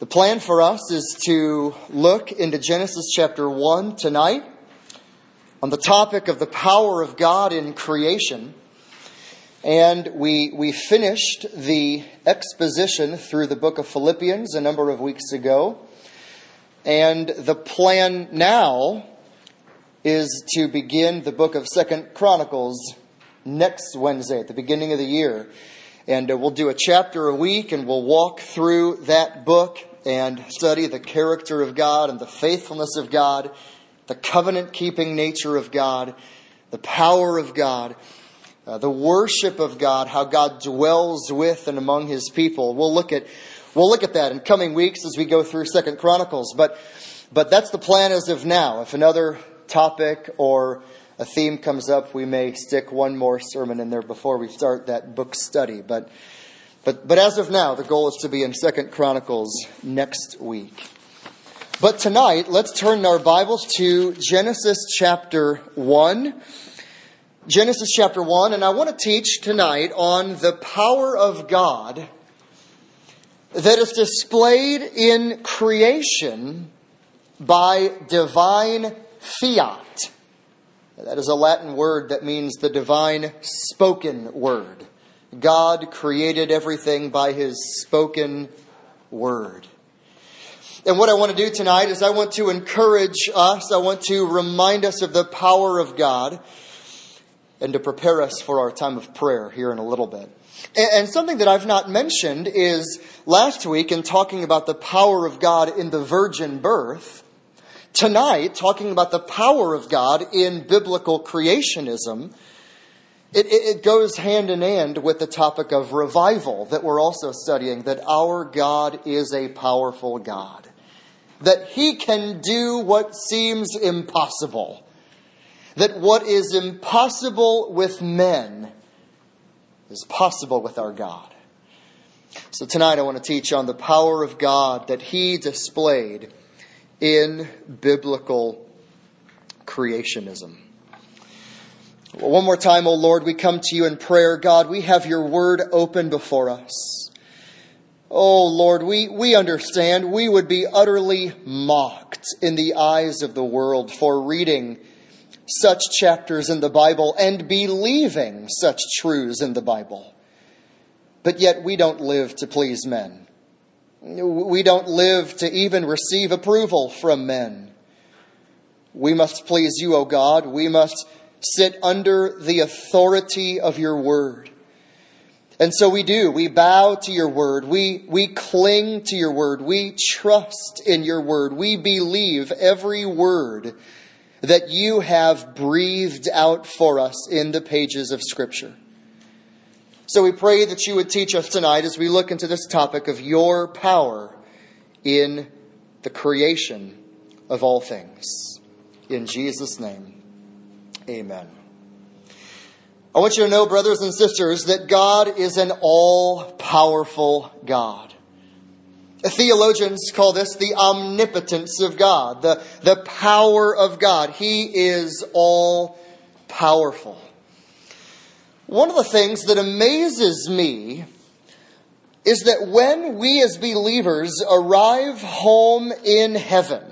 The plan for us is to look into Genesis chapter 1 tonight on the topic of the power of God in creation. And we finished the exposition through the book of Philippians a number of weeks ago. And the plan now is to begin the book of 2 Chronicles next Wednesday at the beginning of the year. And we'll do a chapter a week and we'll walk through that book and study the character of God and the faithfulness of God, the covenant-keeping nature of God, the power of God, the worship of God, how God dwells with and among His people. We'll look at that in coming weeks as we go through 2 Chronicles. But that's the plan as of now. If another topic or a theme comes up, we may stick one more sermon in there before we start that book study. But as of now, the goal is to be in 2 Chronicles next week. But tonight, let's turn our Bibles to Genesis chapter 1. Genesis chapter 1, and I want to teach tonight on the power of God that is displayed in creation by divine fiat. That is a Latin word that means the divine spoken word. God created everything by His spoken word. And what I want to do tonight is I want to encourage us, I want to remind us of the power of God and to prepare us for our time of prayer here in a little bit. And something that I've not mentioned is last week in talking about the power of God in the virgin birth, tonight talking about the power of God in biblical creationism. It goes hand in hand with the topic of revival that we're also studying, that our God is a powerful God, that He can do what seems impossible, that what is impossible with men is possible with our God. So tonight I want to teach on the power of God that He displayed in biblical creationism. Well, one more time, O Lord, we come to You in prayer. God, we have Your word open before us. Oh Lord, we understand we would be utterly mocked in the eyes of the world for reading such chapters in the Bible and believing such truths in the Bible. But yet we don't live to please men. We don't live to even receive approval from men. We must please You, O God. We must sit under the authority of Your word. And so we do. We bow to Your word. We cling to Your word. We trust in Your word. We believe every word that You have breathed out for us in the pages of Scripture. So we pray that You would teach us tonight as we look into this topic of Your power in the creation of all things. In Jesus' name, amen. I want you to know, brothers and sisters, that God is an all-powerful God. Theologians call this the omnipotence of God, the power of God. He is all-powerful. One of the things that amazes me is that when we as believers arrive home in heaven,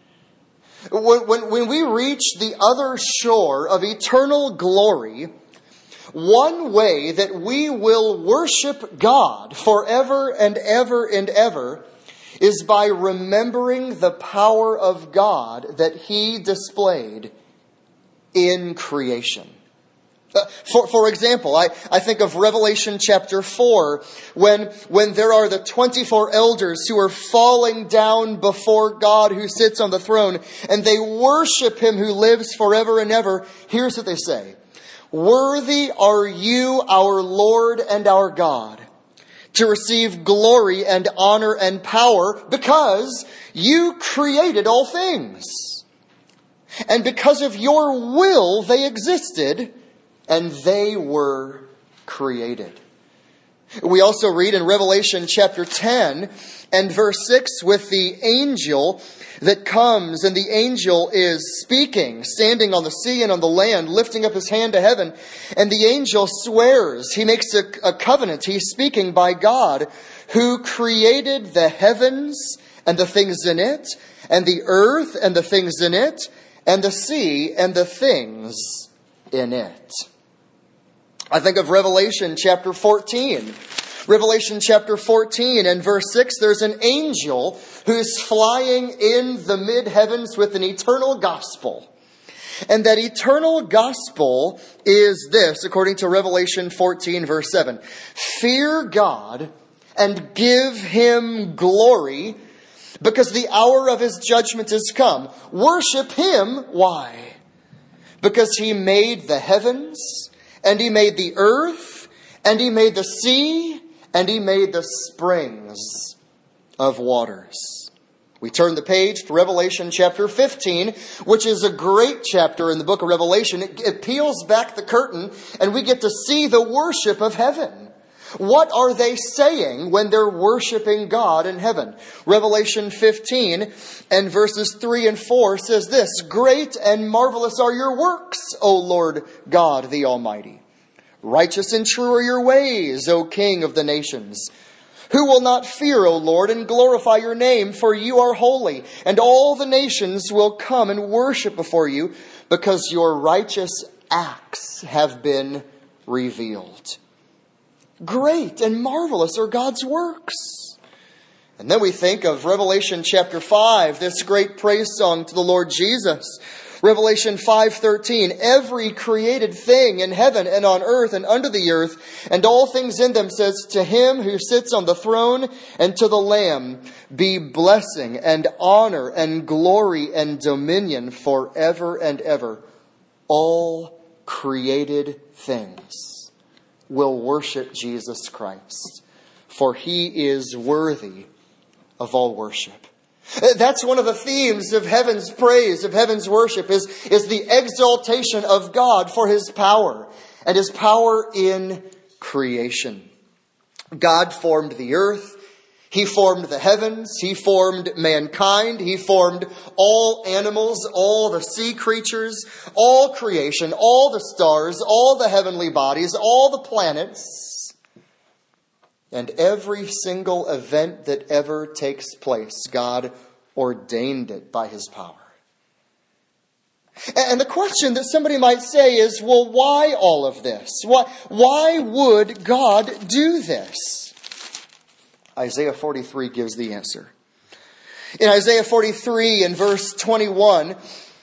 when we reach the other shore of eternal glory, one way that we will worship God forever and ever and ever is by remembering the power of God that He displayed in creation. For example, I think of Revelation chapter 4, when there are the 24 elders who are falling down before God who sits on the throne, and they worship Him who lives forever and ever. Here's what they say. Worthy are You, our Lord and our God, to receive glory and honor and power, because You created all things. And because of Your will they existed, and they were created. We also read in Revelation chapter 10 and verse 6 with the angel that comes, and the angel is speaking, standing on the sea and on the land, lifting up his hand to heaven. And the angel swears. He makes a covenant. He's speaking by God, who created the heavens and the things in it, and the earth and the things in it, and the sea and the things in it. I think of Revelation chapter 14. Revelation chapter 14 and verse 6, there's an angel who's flying in the mid-heavens with an eternal gospel. And that eternal gospel is this, according to Revelation 14 verse 7. Fear God and give Him glory, because the hour of His judgment is come. Worship Him. Why? Because He made the heavens, and He made the earth, and He made the sea, and He made the springs of waters. We turn the page to Revelation chapter 15, which is a great chapter in the book of Revelation. It peels back the curtain, and we get to see the worship of heaven. What are they saying when they're worshiping God in heaven? Revelation 15 and verses 3 and 4 says this: Great and marvelous are your works, O Lord God the Almighty. Righteous and true are your ways, O King of the nations. Who will not fear, O Lord, and glorify your name? For you are holy, and all the nations will come and worship before you, because your righteous acts have been revealed. Great and marvelous are God's works. And then we think of Revelation chapter 5, this great praise song to the Lord Jesus. Revelation 5:13, every created thing in heaven and on earth and under the earth, and all things in them, says, to Him who sits on the throne and to the Lamb be blessing and honor and glory and dominion forever and ever. All created things will worship Jesus Christ, for He is worthy of all worship. That's one of the themes of heaven's praise, of heaven's worship, is the exaltation of God for His power, and His power in creation. God formed the earth. He formed the heavens. He formed mankind. He formed all animals, all the sea creatures, all creation, all the stars, all the heavenly bodies, all the planets, and every single event that ever takes place. God ordained it by His power. And the question that somebody might say is, well, why all of this? Why would God do this? Isaiah 43 gives the answer. In Isaiah 43 in verse 21,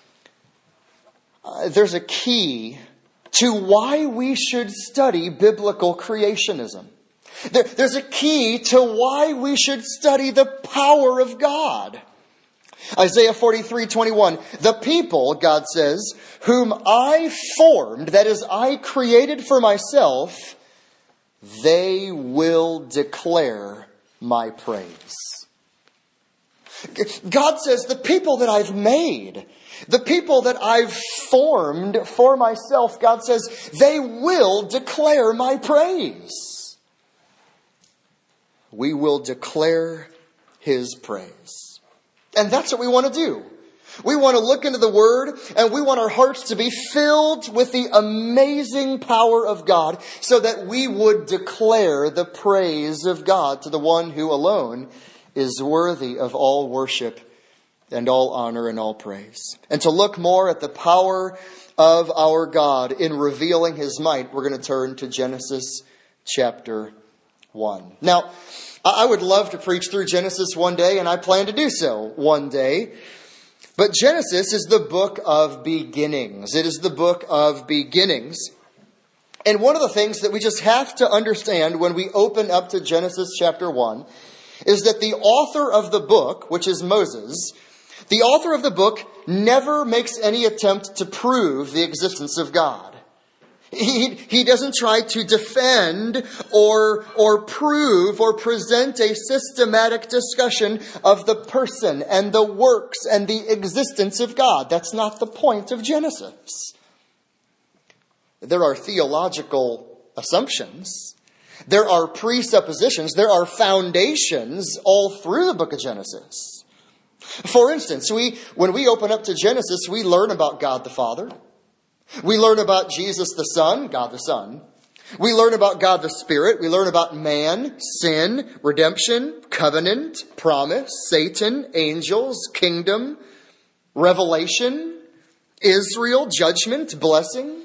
there's a key to why we should study biblical creationism. There's a key to why we should study the power of God. Isaiah 43:21, the people, God says, whom I formed, that is, I created for myself, they will declare my praise. God says, the people that I've made, the people that I've formed for myself, God says, they will declare my praise. We will declare His praise. And that's what we want to do. We want to look into the Word, and we want our hearts to be filled with the amazing power of God, so that we would declare the praise of God to the one who alone is worthy of all worship and all honor and all praise. And to look more at the power of our God in revealing His might, we're going to turn to Genesis chapter 1. Now, I would love to preach through Genesis one day, and I plan to do so one day. But Genesis is the book of beginnings. It is the book of beginnings. And one of the things that we just have to understand when we open up to Genesis chapter 1 is that the author of the book, which is Moses, the author of the book never makes any attempt to prove the existence of God. He doesn't try to defend or prove or present a systematic discussion of the person and the works and the existence of God. That's not the point of Genesis. There are theological assumptions. There are presuppositions, there are foundations all through the book of Genesis. For instance, when we open up to Genesis, we learn about God the Father. We learn about Jesus the Son, God the Son. We learn about God the Spirit. We learn about man, sin, redemption, covenant, promise, Satan, angels, kingdom, revelation, Israel, judgment, blessing.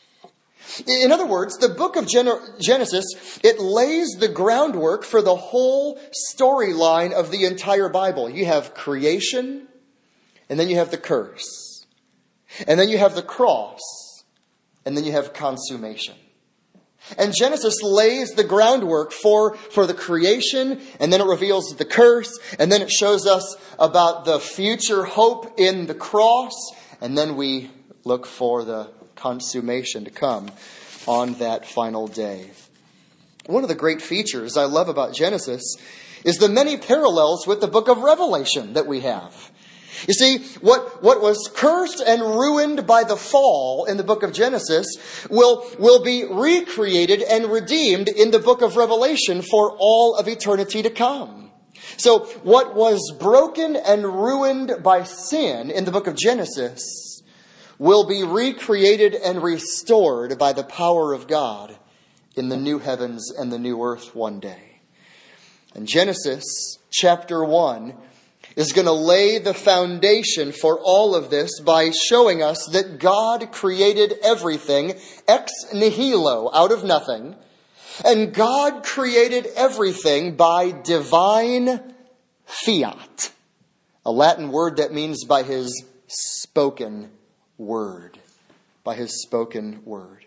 In other words, the book of Genesis, it lays the groundwork for the whole storyline of the entire Bible. You have creation, and then you have the curse, and then you have the cross, and then you have consummation. And Genesis lays the groundwork for the creation, and then it reveals the curse, and then it shows us about the future hope in the cross, and then we look for the consummation to come on that final day. One of the great features I love about Genesis is the many parallels with the book of Revelation that we have. You see, what was cursed and ruined by the fall in the book of Genesis will be recreated and redeemed in the book of Revelation for all of eternity to come. So what was broken and ruined by sin in the book of Genesis will be recreated and restored by the power of God in the new heavens and the new earth one day. And Genesis chapter 1 is going to lay the foundation for all of this by showing us that God created everything ex nihilo, out of nothing. And God created everything by divine fiat, a Latin word that means by his spoken word. By his spoken word.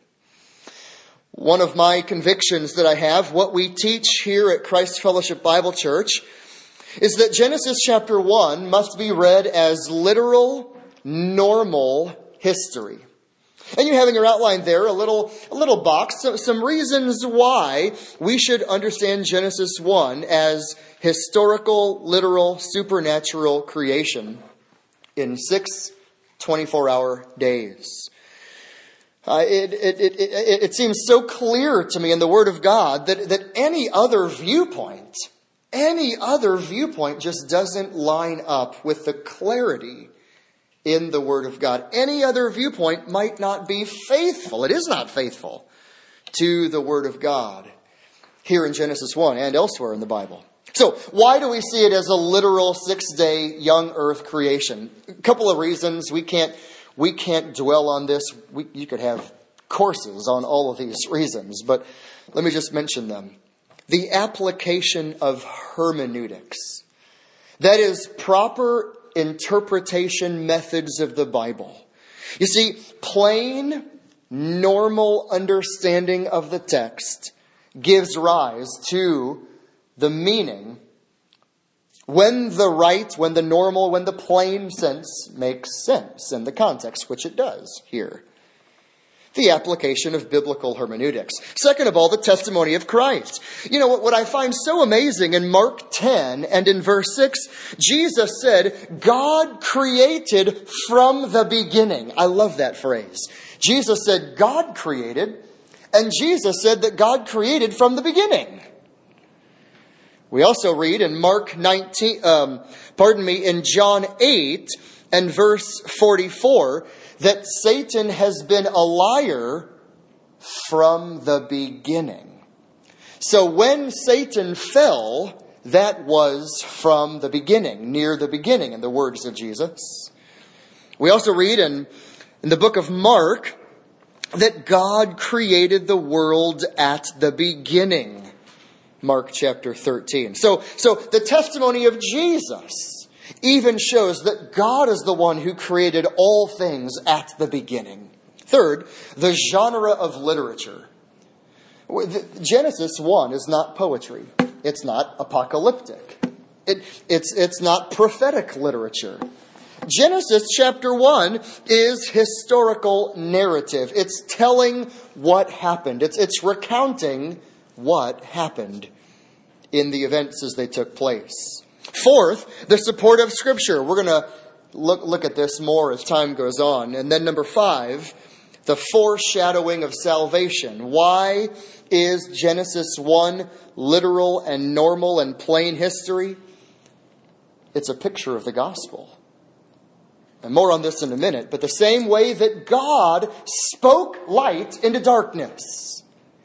One of my convictions that I have, what we teach here at Christ Fellowship Bible Church, is that Genesis chapter 1 must be read as literal, normal history. And you have in your outline there a little box, some reasons why we should understand Genesis 1 as historical, literal, supernatural creation in 6 24-hour days. It seems so clear to me in the Word of God that any other viewpoint just doesn't line up with the clarity in the Word of God. Any other viewpoint might not be faithful. It is not faithful to the Word of God here in Genesis 1 and elsewhere in the Bible. So why do we see it as a literal 6-day young earth creation? A couple of reasons. We can't dwell on this. You could have courses on all of these reasons, but let me just mention them. The application of hermeneutics. That is proper interpretation methods of the Bible. You see, plain, normal understanding of the text gives rise to the meaning when the normal, when the plain sense makes sense in the context, which it does here. The application of biblical hermeneutics. Second of all, the testimony of Christ. You know, what I find so amazing in Mark 10 and in verse 6, Jesus said, God created from the beginning. I love that phrase. Jesus said God created, and Jesus said that God created from the beginning. We also read in in John 8 and verse 44, that Satan has been a liar from the beginning. So when Satan fell, that was from the beginning, near the beginning, in the words of Jesus. We also read in the book of Mark that God created the world at the beginning. Mark chapter 13. So the testimony of Jesus even shows that God is the one who created all things at the beginning. Third, the genre of literature. Genesis 1 is not poetry. It's not apocalyptic. It's not prophetic literature. Genesis chapter 1 is historical narrative. It's telling what happened. It's recounting what happened in the events as they took place. Fourth, the support of Scripture. We're going to look at this more as time goes on. And then number 5, the foreshadowing of salvation. Why is Genesis 1 literal and normal and plain history? It's a picture of the gospel. And more on this in a minute. But the same way that God spoke light into darkness,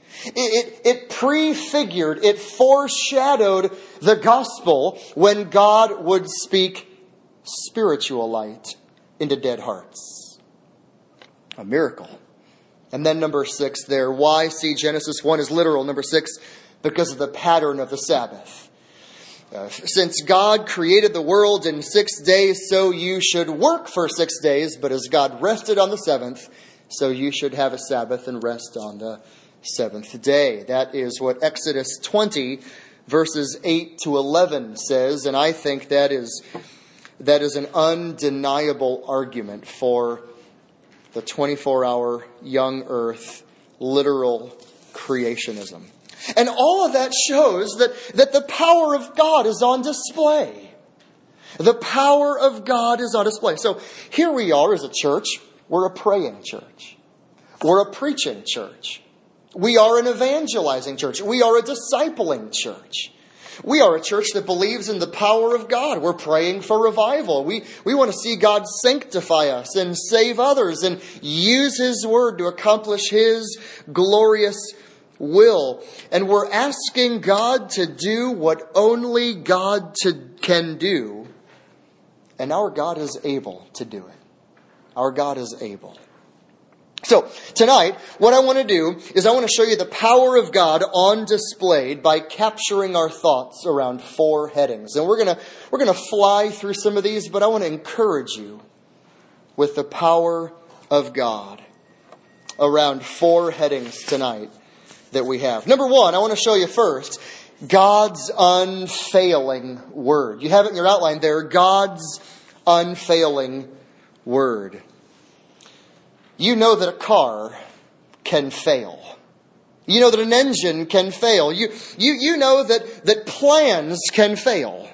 it prefigured, it foreshadowed the gospel when God would speak spiritual light into dead hearts. A miracle. And then number 6 there. Why see Genesis 1 is literal? Number 6, because of the pattern of the Sabbath. Since God created the world in 6 days, so you should work for 6 days. But as God rested on the 7th, so you should have a Sabbath and rest on the 7th day. That is what Exodus 20, verses 8 to 11 says. And I think that is an undeniable argument for the 24-hour young earth literal creationism. And all of that shows that the power of God is on display. The power of God is on display. So here we are as a church. We're a praying church. We're a preaching church. We are an evangelizing church. We are a discipling church. We are a church that believes in the power of God. We're praying for revival. We want to see God sanctify us and save others and use His Word to accomplish His glorious will. And we're asking God to do what only God can do. And our God is able to do it. Our God is able. So, tonight, what I want to do is I want to show you the power of God on display by capturing our thoughts around 4 headings. And we're going to fly through some of these, but I want to encourage you with the power of God around 4 headings tonight that we have. Number 1, I want to show you first God's unfailing word. You have it in your outline there, God's unfailing word. You know that a car can fail. You know that an engine can fail. You know that plans can fail.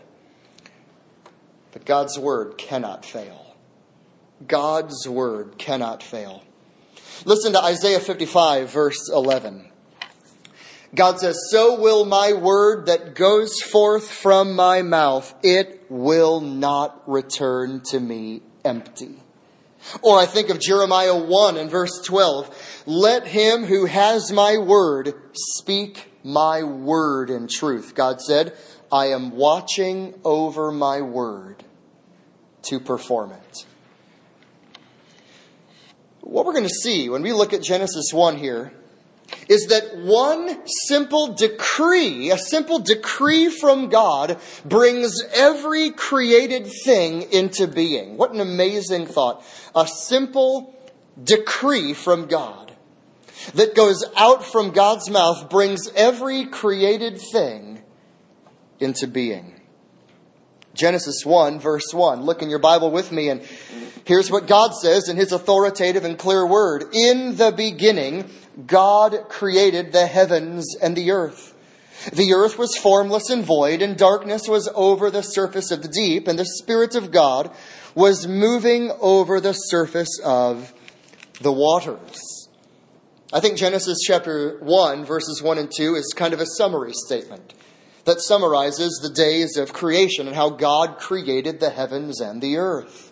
But God's word cannot fail. God's word cannot fail. Listen to Isaiah 55, verse 11. God says, "So will my word that goes forth from my mouth, it will not return to me empty." Or I think of Jeremiah 1 and verse 12. "Let him who has my word speak my word in truth." God said, "I am watching over my word to perform it." What we're going to see when we look at Genesis 1 here is that one simple decree, a simple decree from God, brings every created thing into being. What an amazing thought. A simple decree from God that goes out from God's mouth brings every created thing into being. Genesis 1, verse 1. Look in your Bible with me, and here's what God says in His authoritative and clear word. "In the beginning, God created the heavens and the earth. The earth was formless and void, and darkness was over the surface of the deep, and the Spirit of God was moving over the surface of the waters." I think Genesis chapter 1, verses 1 and 2 is kind of a summary statement that summarizes the days of creation and how God created the heavens and the earth.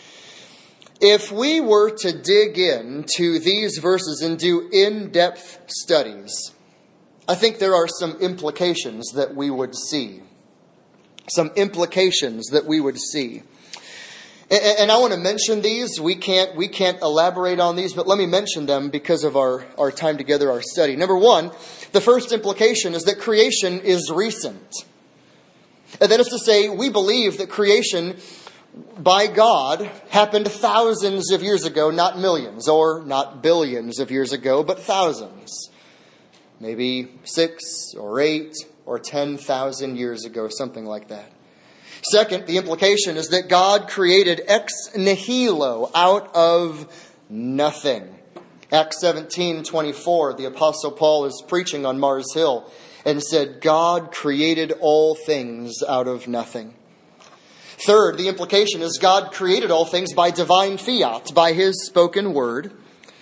If we were to dig into these verses and do in-depth studies, I think there are some implications that we would see. Some implications that we would see. And I want to mention these. We can't elaborate on these, but let me mention them because of our time together, our study. Number 1, the first implication is that creation is recent. And that is to say, we believe that creation by God happened thousands of years ago, not millions, or not billions of years ago, but thousands. Maybe 6 or 8 or 10,000 years ago, something like that. Second, the implication is that God created ex nihilo, out of nothing. Acts 17:24, the Apostle Paul is preaching on Mars Hill and said, God created all things out of nothing. Third, the implication is God created all things by divine fiat, by His spoken word.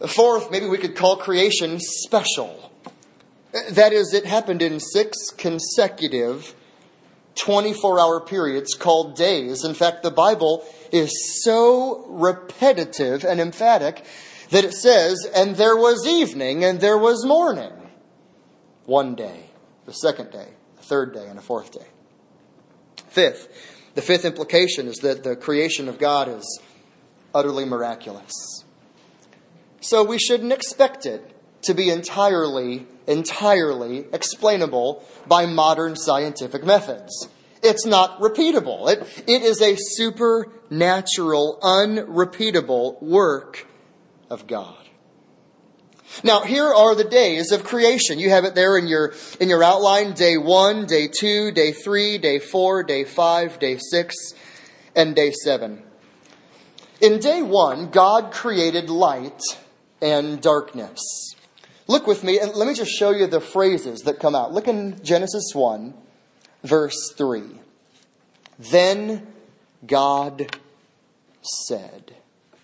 Fourth, maybe we could call creation special. That is, it happened in 6 consecutive 24-hour periods called days. In fact, the Bible is so repetitive and emphatic that it says, and there was evening and there was morning. One day, the second day, the third day, and a fourth day. Fifth, the fifth implication is that the creation of God is utterly miraculous. So we shouldn't expect it to be entirely explainable by modern scientific methods. It's not repeatable. It is a supernatural, unrepeatable work of God. Now, here are the days of creation. You have it there in your outline. Day 1, day 2, day 3, day 4, day 5, day 6, and day 7. In day 1, God created light and darkness. Look with me, and let me just show you the phrases that come out. Look in Genesis 1, verse 3. Then God said,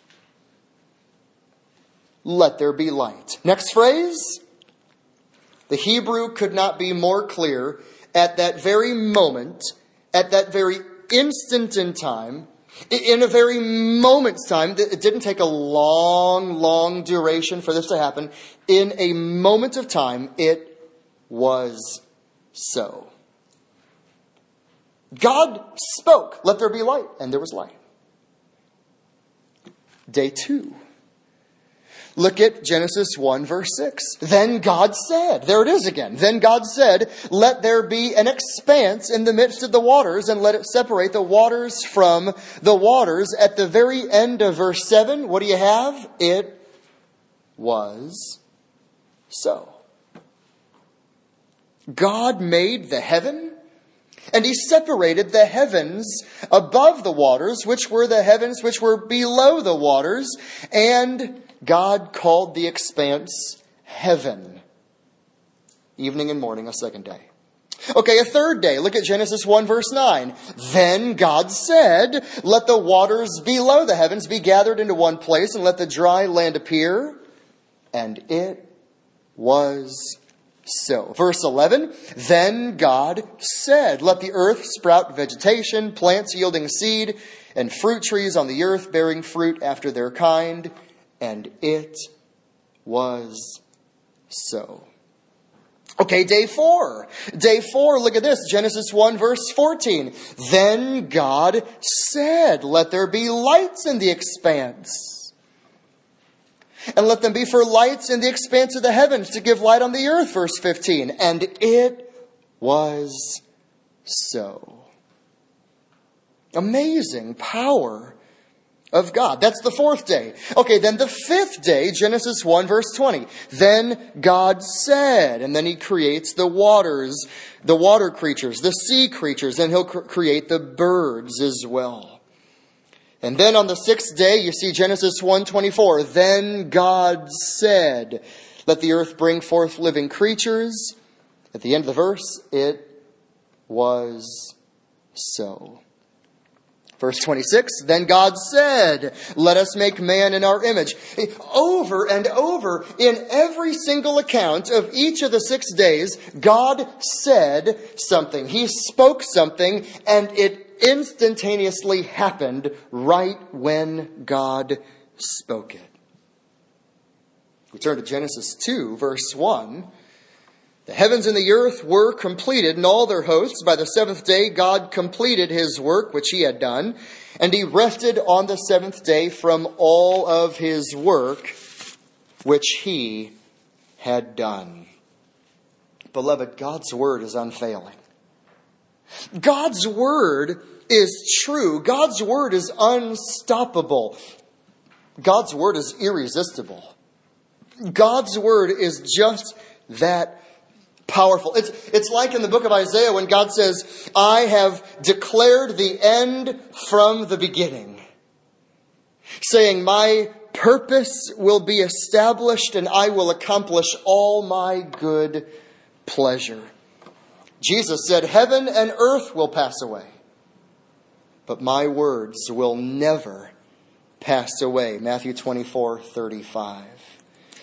let there be light. Next phrase. The Hebrew could not be more clear. At that very moment, at that very instant in time, in a very moment's time, it didn't take a long duration for this to happen. In a moment of time, it was so. God spoke, let there be light, and there was light. Day 2. Look at Genesis 1, verse 6. Then God said, there it is again. Then God said, let there be an expanse in the midst of the waters, and let it separate the waters from the waters. At the very end of verse 7, what do you have? It was so. God made the heaven, and he separated the heavens above the waters, which were the heavens which were below the waters, and God called the expanse heaven. Evening and morning, a second day. Okay, a third day. Look at Genesis 1, verse 9. Then God said, let the waters below the heavens be gathered into one place, and let the dry land appear. And it was so. Verse 11. Then God said, let the earth sprout vegetation, plants yielding seed, and fruit trees on the earth bearing fruit after their kind. And it was so. Okay, day 4. Day 4, look at this. Genesis 1, verse 14. Then God said, let there be lights in the expanse. And let them be for lights in the expanse of the heavens to give light on the earth. Verse 15. And it was so. Amazing power of God. That's the fourth day. Okay, then the fifth day, Genesis 1, verse 20. Then God said, and then he creates the waters, the water creatures, the sea creatures, and he'll create the birds as well. And then on the sixth day, you see Genesis 1:24. Then God said, let the earth bring forth living creatures. At the end of the verse, it was so. Verse 26, then God said, let us make man in our image. Over and over, in every single account of each of the 6 days, God said something. He spoke something, and it instantaneously happened right when God spoke it. We turn to Genesis 2, verse 1. The heavens and the earth were completed, and all their hosts. By the seventh day, God completed his work which he had done, and he rested on the seventh day from all of his work which he had done. Beloved, God's word is unfailing. God's word is true. God's word is unstoppable. God's word is irresistible. God's word is just that powerful. It's like in the book of Isaiah when God says, I have declared the end from the beginning, saying, my purpose will be established and I will accomplish all my good pleasure. Jesus said, heaven and earth will pass away, but my words will never pass away. Matthew 24:35.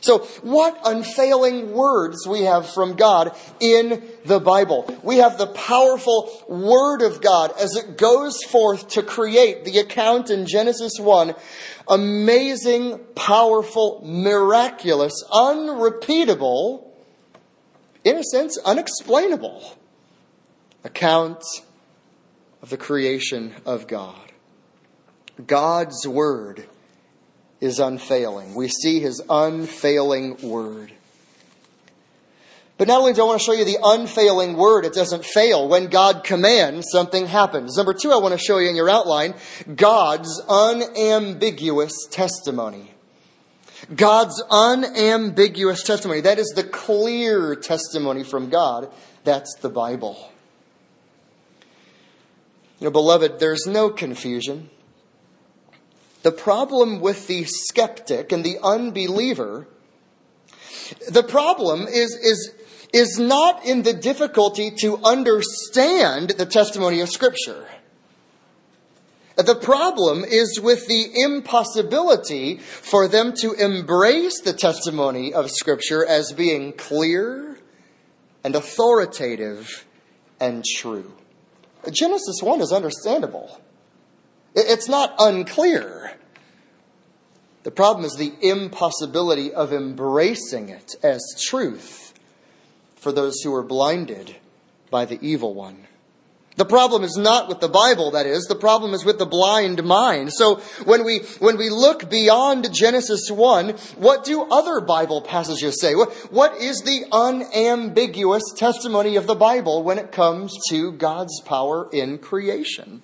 So what unfailing words we have from God in the Bible. We have the powerful Word of God as it goes forth to create the account in Genesis 1. Amazing, powerful, miraculous, unrepeatable, in a sense, unexplainable account of the creation of God. God's Word is unfailing. We see His unfailing Word. But not only do I want to show you the unfailing Word, it doesn't fail. When God commands, something happens. Number 2, I want to show you in your outline, God's unambiguous testimony. God's unambiguous testimony. That is the clear testimony from God. That's the Bible. You know, beloved, there's no confusion. The problem with the skeptic and the unbeliever, the problem is not in the difficulty to understand the testimony of Scripture. The problem is with the impossibility for them to embrace the testimony of Scripture as being clear and authoritative and true. Genesis 1 is understandable. It's not unclear. The problem is the impossibility of embracing it as truth for those who are blinded by the evil one. The problem is not with the Bible, that is. The problem is with the blind mind. So when we look beyond Genesis 1, what do other Bible passages say? What is the unambiguous testimony of the Bible when it comes to God's power in creation?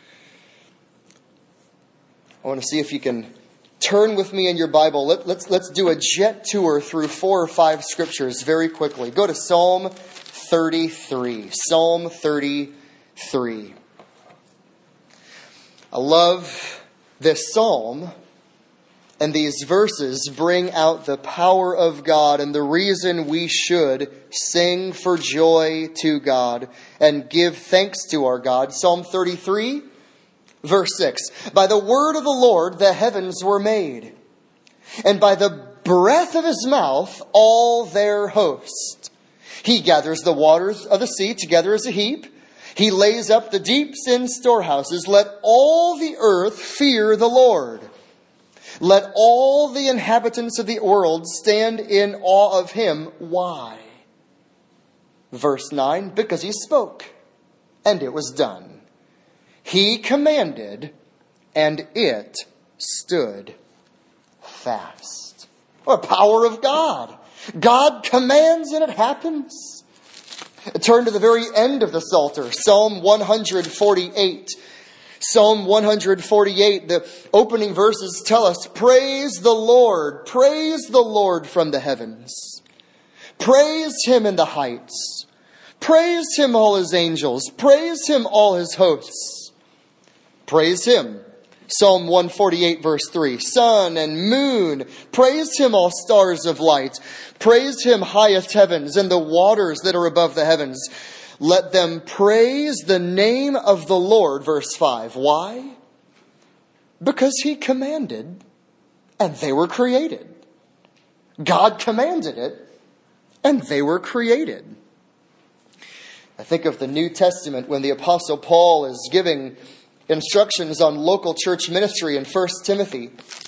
I want to see if you can turn with me in your Bible. Let's do a jet tour through 4 or 5 scriptures very quickly. Go to Psalm 33. Psalm 33. I love this psalm, and these verses bring out the power of God and the reason we should sing for joy to God and give thanks to our God. Psalm 33. Verse 6, by the word of the Lord the heavens were made, and by the breath of His mouth all their host. He gathers the waters of the sea together as a heap. He lays up the deeps in storehouses. Let all the earth fear the Lord. Let all the inhabitants of the world stand in awe of Him. Why? Verse 9, because He spoke, and it was done. He commanded, and it stood fast. The power of God. God commands, and it happens. Turn to the very end of the Psalter, Psalm 148. Psalm 148, the opening verses tell us, praise the Lord from the heavens. Praise Him in the heights. Praise Him, all His angels. Praise Him, all His hosts. Praise Him. Psalm 148 verse 3. Sun and moon. Praise Him, all stars of light. Praise Him, highest heavens, and the waters that are above the heavens. Let them praise the name of the Lord. Verse 5. Why? Because He commanded, and they were created. God commanded it, and they were created. I think of the New Testament when the Apostle Paul is giving instructions on local church ministry in 1 Timothy.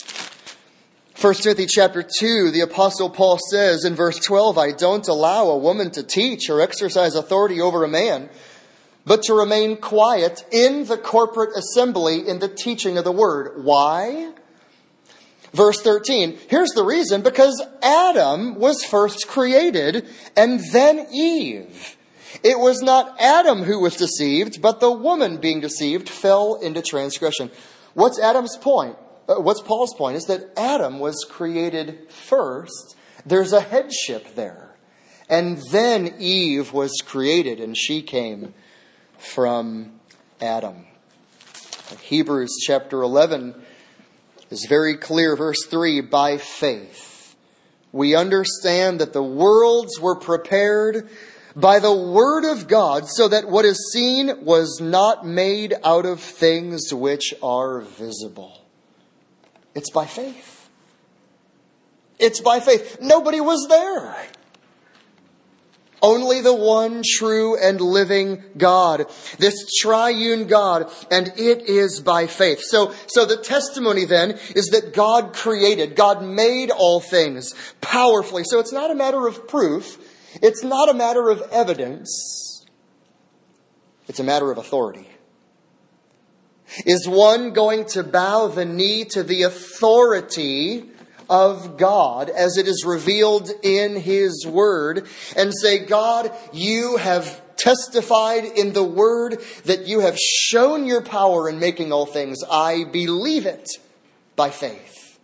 1 Timothy chapter 2, the Apostle Paul says in verse 12, I don't allow a woman to teach or exercise authority over a man, but to remain quiet in the corporate assembly in the teaching of the word. Why? Verse 13, here's the reason, because Adam was first created and then Eve. It was not Adam who was deceived, but the woman being deceived fell into transgression. What's Adam's point? What's Paul's point? Is that Adam was created first. There's a headship there. And then Eve was created, and she came from Adam. Hebrews chapter 11 is very clear. Verse 3, by faith, we understand that the worlds were prepared by the word of God, so that what is seen was not made out of things which are visible. It's by faith. It's by faith. Nobody was there. Only the one true and living God, this triune God, and it is by faith. So the testimony then is that God created, God made all things powerfully. So it's not a matter of proof. It's not a matter of evidence. It's a matter of authority. Is one going to bow the knee to the authority of God as it is revealed in His Word and say, God, you have testified in the Word that you have shown your power in making all things. I believe it by faith.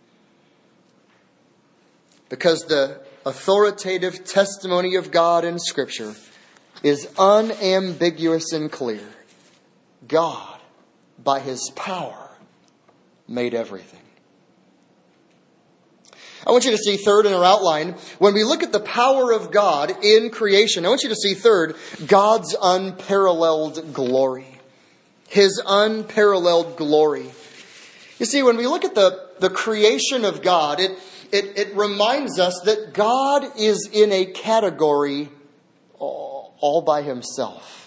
Because the authoritative testimony of God in Scripture is unambiguous and clear. God, by His power, made everything. I want you to see third in our outline, when we look at the power of God in creation, I want you to see third, God's unparalleled glory. His unparalleled glory. You see, when we look at the creation of God, it reminds us that God is in a category all by Himself.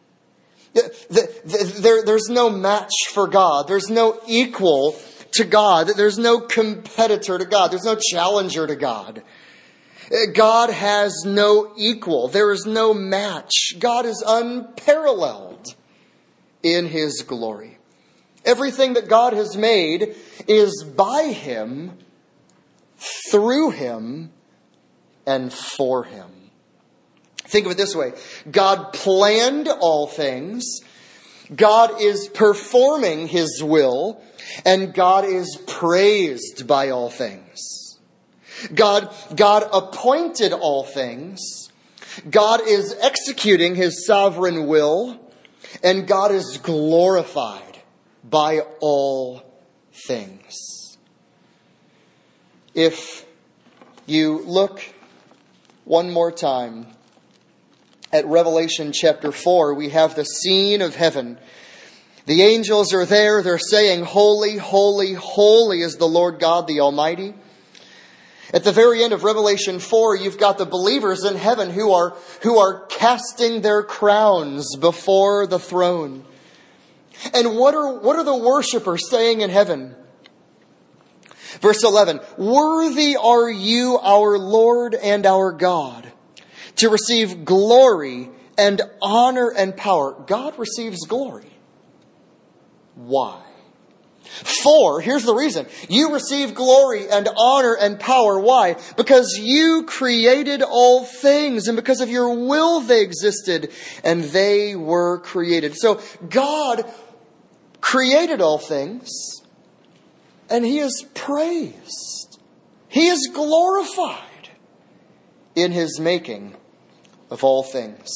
There's no match for God. There's no equal to God. There's no competitor to God. There's no challenger to God. God has no equal. There is no match. God is unparalleled in His glory. Everything that God has made is by Him, through Him, and for Him. Think of it this way. God planned all things. God is performing His will. And God is praised by all things. God appointed all things. God is executing His sovereign will. And God is glorified by all things. If you look one more time at Revelation chapter 4, we have the scene of heaven. The angels are there. They're saying, holy, holy, holy is the Lord God, the Almighty. At the very end of Revelation 4, you've got the believers in heaven who are casting their crowns before the throne. And what are the worshipers saying in heaven? Verse 11, worthy are you, our Lord and our God, to receive glory and honor and power. God receives glory. Why? For, here's the reason. You receive glory and honor and power. Why? Because you created all things, and because of your will they existed, and they were created. So God created all things, and He is praised. He is glorified in His making of all things.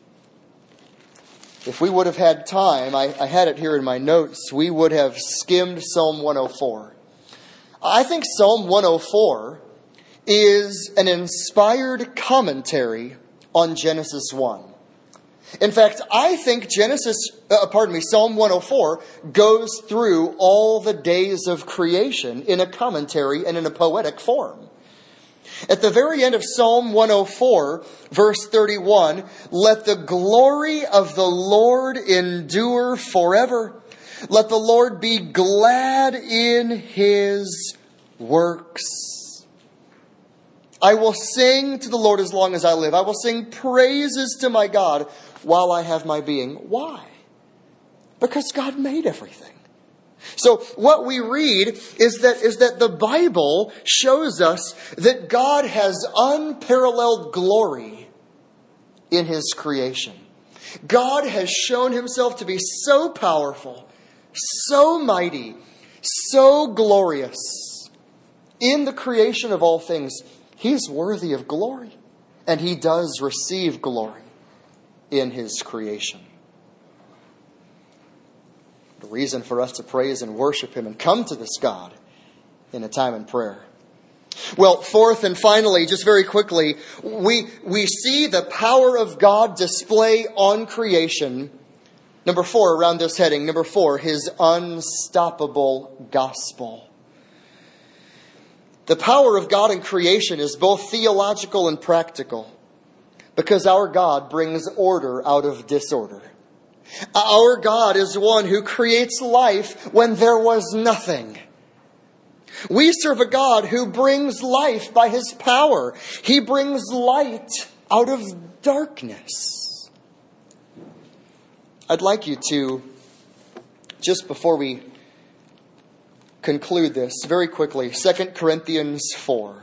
If we would have had time, I had it here in my notes, we would have skimmed Psalm 104. I think Psalm 104 is an inspired commentary on Genesis 1. In fact, I think Psalm 104 goes through all the days of creation in a commentary and in a poetic form. At the very end of Psalm 104, verse 31, let the glory of the Lord endure forever. Let the Lord be glad in His works. I will sing to the Lord as long as I live. I will sing praises to my God while I have my being. Why? Because God made everything. So what we read is that the Bible shows us that God has unparalleled glory in His creation. God has shown Himself to be so powerful, so mighty, so glorious in the creation of all things. He's worthy of glory, and He does receive glory in His creation. The reason for us to praise and worship Him and come to this God in a time in prayer. Well, fourth and finally, just very quickly, we see the power of God display on creation. Number 4, around this heading. Number 4, His unstoppable gospel. The power of God in creation is both theological and practical, because our God brings order out of disorder. Our God is one who creates life when there was nothing. We serve a God who brings life by His power. He brings light out of darkness. I'd like you to, just before we conclude this, very quickly, 2 Corinthians 4.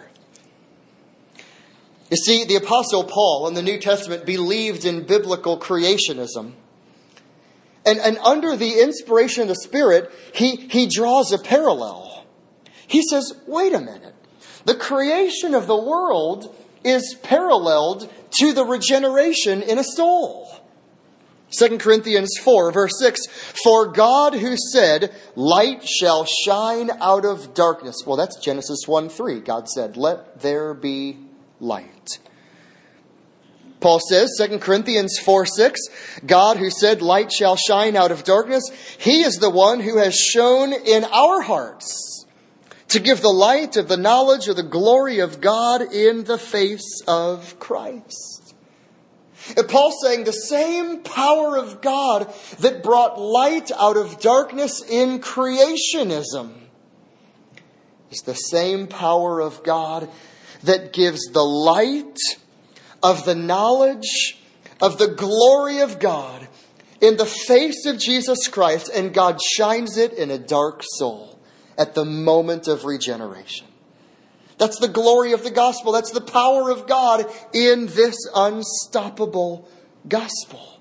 You see, the Apostle Paul in the New Testament believed in biblical creationism. And under the inspiration of the Spirit, he draws a parallel. He says, wait a minute. The creation of the world is paralleled to the regeneration in a soul. 2 Corinthians 4, verse 6, for God who said, light shall shine out of darkness. Well, that's Genesis 1:3. God said, let there be light. Paul says, 2 Corinthians 4:6, God who said, light shall shine out of darkness, He is the one who has shone in our hearts to give the light of the knowledge of the glory of God in the face of Christ. And Paul's saying the same power of God that brought light out of darkness in creationism is the same power of God that gives the light of the knowledge of the glory of God in the face of Jesus Christ, and God shines it in a dark soul at the moment of regeneration. That's the glory of the gospel. That's the power of God in this unstoppable gospel.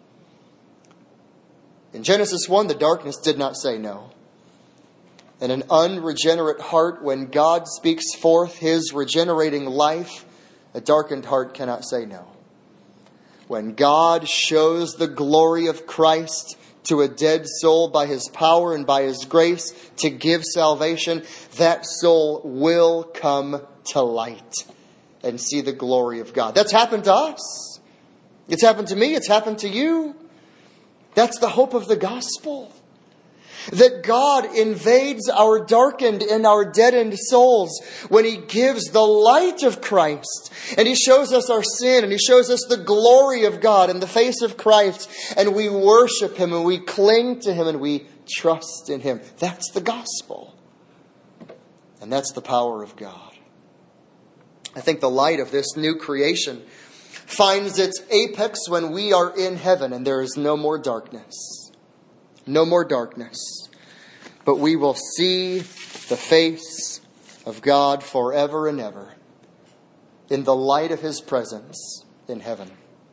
In Genesis 1, the darkness did not say no. In an unregenerate heart, when God speaks forth His regenerating life, a darkened heart cannot say no. When God shows the glory of Christ to a dead soul by His power and by His grace to give salvation, that soul will come to light and see the glory of God. That's happened to us. It's happened to me. It's happened to you. That's the hope of the gospel. That God invades our darkened and our deadened souls when He gives the light of Christ. And He shows us our sin, and He shows us the glory of God in the face of Christ. And we worship Him, and we cling to Him, and we trust in Him. That's the gospel. And that's the power of God. I think the light of this new creation finds its apex when we are in heaven and there is no more darkness. No more darkness. But we will see the face of God forever and ever in the light of His presence in heaven.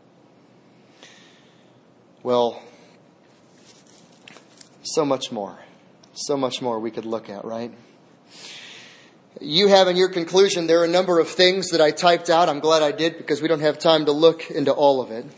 Well, so much more. So much more we could look at, right? You have in your conclusion, there are a number of things that I typed out. I'm glad I did, because we don't have time to look into all of it.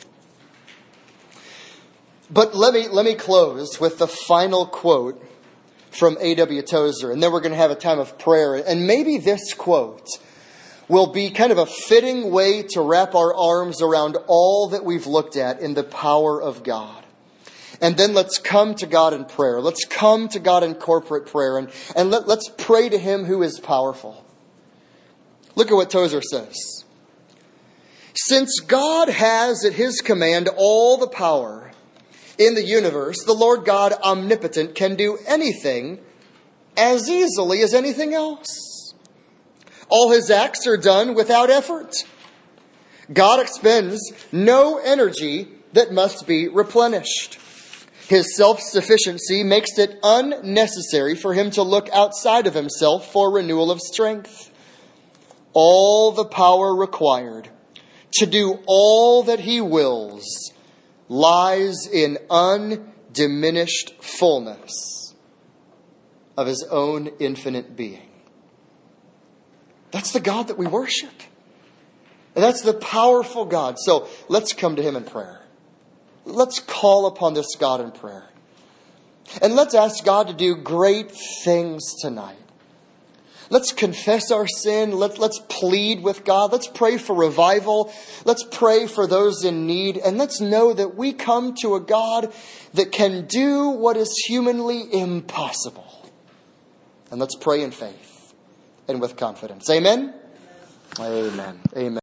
But let me close with the final quote from A.W. Tozer, and then we're going to have a time of prayer. And maybe this quote will be kind of a fitting way to wrap our arms around all that we've looked at in the power of God. And then let's come to God in prayer. Let's come to God in corporate prayer. And let's pray to Him who is powerful. Look at what Tozer says. Since God has at His command all the power in the universe, the Lord God omnipotent can do anything as easily as anything else. All His acts are done without effort. God expends no energy that must be replenished. His self-sufficiency makes it unnecessary for Him to look outside of Himself for renewal of strength. All the power required to do all that He wills lies in undiminished fullness of His own infinite being. That's the God that we worship. And that's the powerful God. So let's come to Him in prayer. Let's call upon this God in prayer. And let's ask God to do great things tonight. Let's confess our sin. Let's plead with God. Let's pray for revival. Let's pray for those in need. And let's know that we come to a God that can do what is humanly impossible. And let's pray in faith. and with confidence. Amen? Amen. Amen.